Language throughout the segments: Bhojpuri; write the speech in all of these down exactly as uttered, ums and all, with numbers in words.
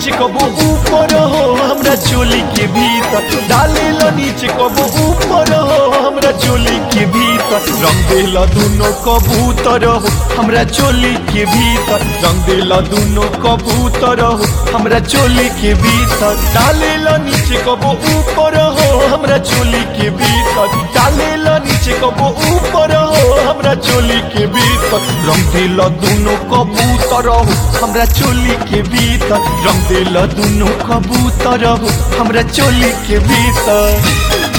नीचे कबो ऊपर हो हमरा चोली के भीतर, डालेला नीचे कबो ऊपर हो हमरा चोली के भीतर, रंग देला दोनों कबूतर हो हमरा चोली के भीतर, रंग देला दोनों कबूतर हो हमरा चोली के भीतर, डालेला नीचे कबो ऊपर हो हमरा चोली के भीतर, डालेला नीचे कबो ऊपर हो हमरा चोली के भीतर, रंग देला दोनों कबूतर हो हमरा चोली के भीतर, रंग देला दोनों कबूतर हो हमरा चोली के भीतर।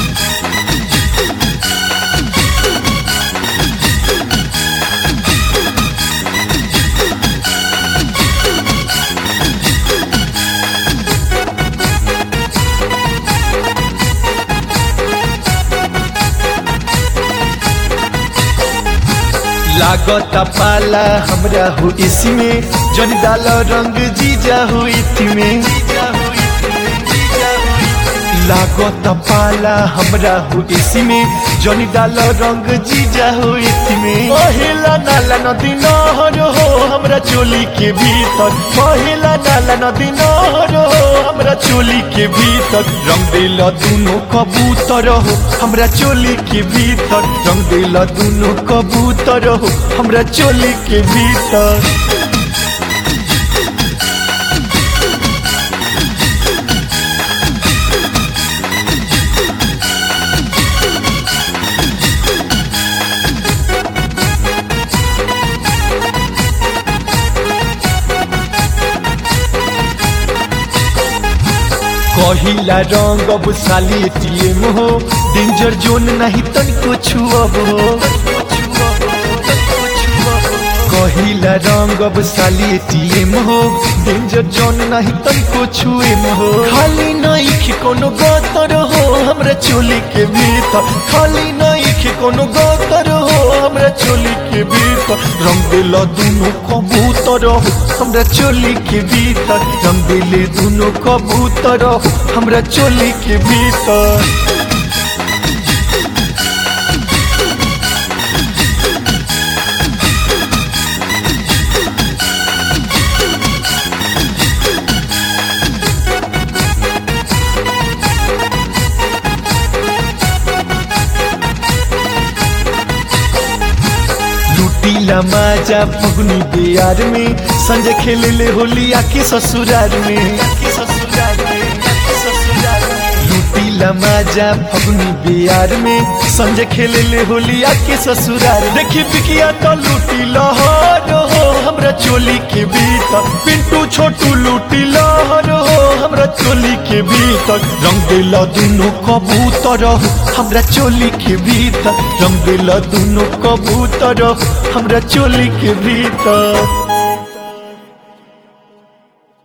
लागता पाला हमरा हो इसमें, जन डाला रंग जीजा हो इसमें, लागता पाला हमरा हो इसमें, जन डाला रंग जीजा हो इसमें, महिला नाला नदी नहर हो हमरा चोली के भीतर, महिला नाला नदी नहर हो हमरा चोली के भीतर, रंग देला दोनों कबूतर हो हमरा चोली के भीतर, रंग देला दोनों कबूतर हो हमरा चोली के भीतर। कहिला रंग अब साली एटीएम हो, डेंजर जोन नहीं तनिको छुअब हो, कहिला रंग अब साली एटीएम हो, डेंजर जोन नहीं तनिको छुएम हो, खाली नहीं कोनो गतर हो हमरा चोली के भीतर, खाली नहीं कोनो गतर हो हमरा चोली के भीतर, रंग देला दोनों कबूतर हो हमरा चोली के भीतर, रंग देले दोनों कबूतर हो हमरा चोली के भीतर। लूटीला माजा फगुनी बिहार में, संजय खेले ले होली आके ससुरार में, लूटीला माजा फगुनी बिहार में, संजय खेले ले होली आके ससुरार, देखी बिकिया तो लूटी लहर हो हमरा चोली के भीतर, पिंटू छोटू लूटी लहर हो हमरा चोली के भीतर, रंग देला दोनों कबूतर हो हमरा चोली के भीतर, रंग देला दोनों कबूतर हो हमरा चोली के भीतर।